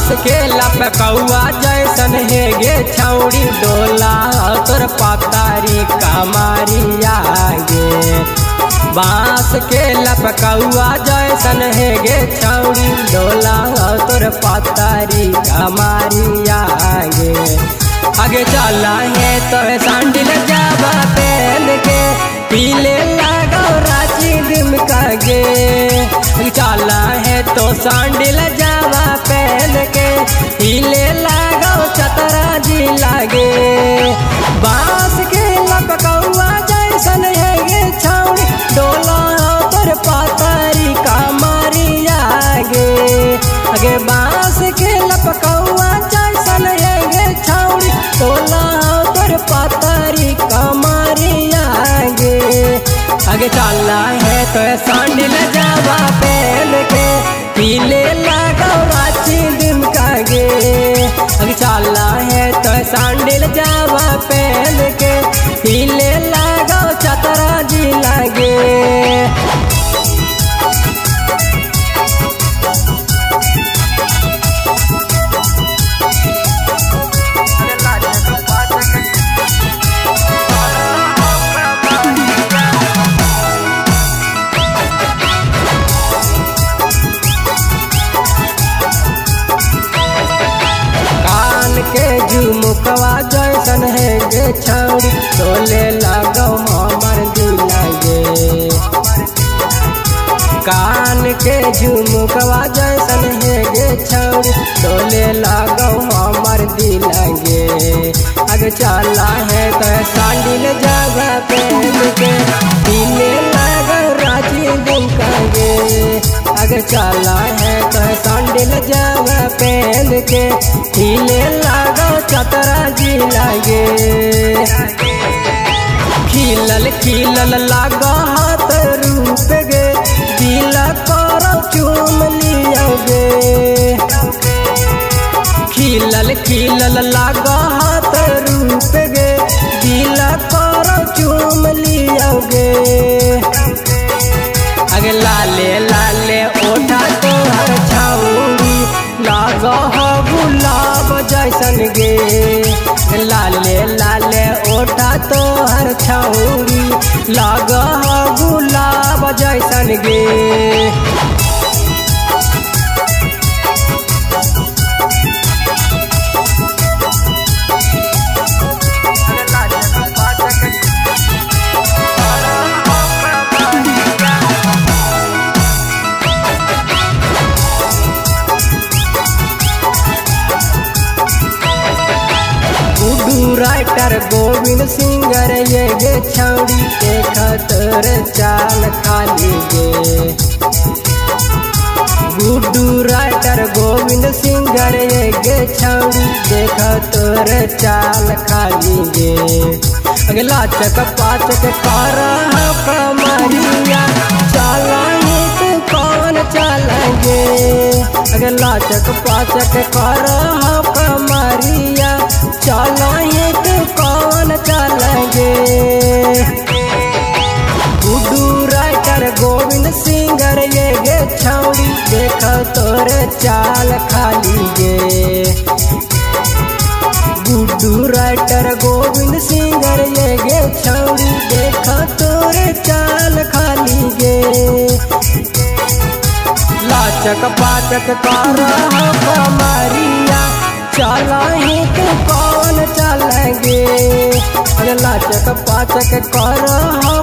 बांस के लपकौआ जैसन है गे छौड़ी डोला तोर पतारी कमारिया गे। बांस के लपकौआ जैसन है गे छौड़ी डोला तोर पतारी कमारिया गे। आगे चला है तो सांडिल जावा पहन के पीले लागो राची दिमका गे। चला है तो सांडिल जावा पहन के पीले लागो चतरा जी लागे। बांस के लपकौआ जैसन है गे छौड़ी डोला तोर पतारी कमारिया गे। आगे बांस के लपकौआ जैसन है गे छौड़ी डोला तोर पतारी कमारिया गे। आगे चला है तो सांडिल जावा पहन के पीले लागो राची दिमका गे। आगे चला है तो सांडिल जावा पहन के पीले लागो चतरा जी लागे। के झुमुकवा जैसन है गे छौड़ी डोले लागो हमर दिल गे। कान के झुमुकवा जैसन है गे छौड़ी डोले लागो हमर दिल गे। आगे चला है तो सांडिल जावा पहन के पीले लागो राची दिमका गे। आगे चला है तो सांडिल जावा पहन के पीले लागो चतरा जी लागे। खिलल खिलल लागो हाथ रूप गे दिल करो चूम लियो गे। खिलल खिलल लागो हाथ रूप गे दिल करो चूम लियो गे। आगे लाले लाले ओठा तोहर छौड़ी लागो हो गुलाब जैसन गे। लाले लाले ओठा तोहर छौड़ी लागो हो गुलाब जैसन गे। राइटर गोविंद सिंगर ये गे छौड़ी देखा तोर चाल खाली गे। गुड्डू राइटर गोविंद सिंगर ये गे छौड़ी देखा तोर चाल खाली गे। अगला चक पाचक कर कमरिया चला तू कौन चलेंगे। अगला चक पाचक कर कमरिया चला तू कौन चलेंगे। गुड्डू राइटर गोविंद सिंगर ये गे छौड़ी देखा तोर चाल खाली गे। गुड्डू राइटर गोविंद सिंगर ये गे छौड़ी देखा तोर चाल खाली गे। लाचक पाचक कर कमरिया चला तू कौन चलेंगे। अरे लाचक पाचक कर